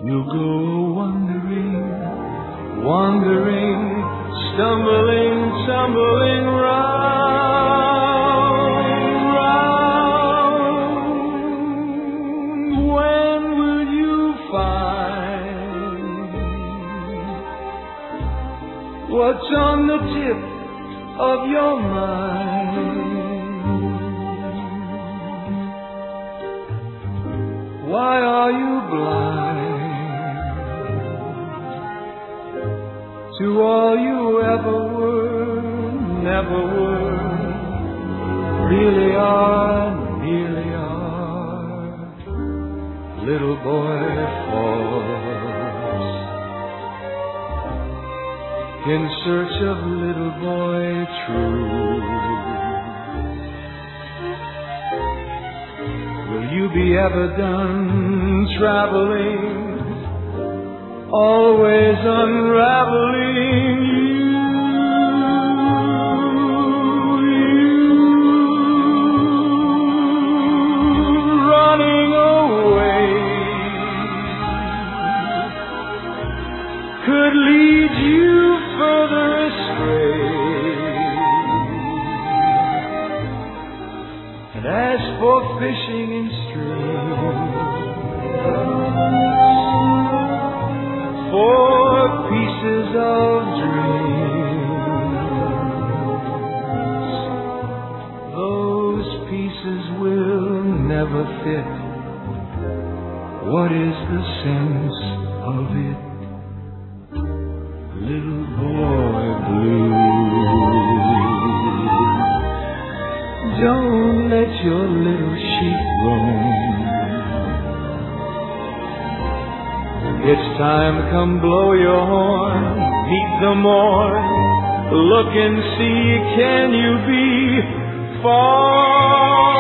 We'll go wandering, wandering, stumbling, tumbling round, round. When will you find what's on the tip of your mind? Why are you blind to all you ever were, never were, really are, nearly are? Little boy falls in search of little boy true. Will you be ever done traveling, always unraveling you, running away could lead you further astray. And as for fishing in streams, for pieces of dreams, those pieces will never fit. What is the sense of it, little boy blue? Don't let your little sheep roam. It's time, come blow your horn, meet the morn. Look and see, can you be far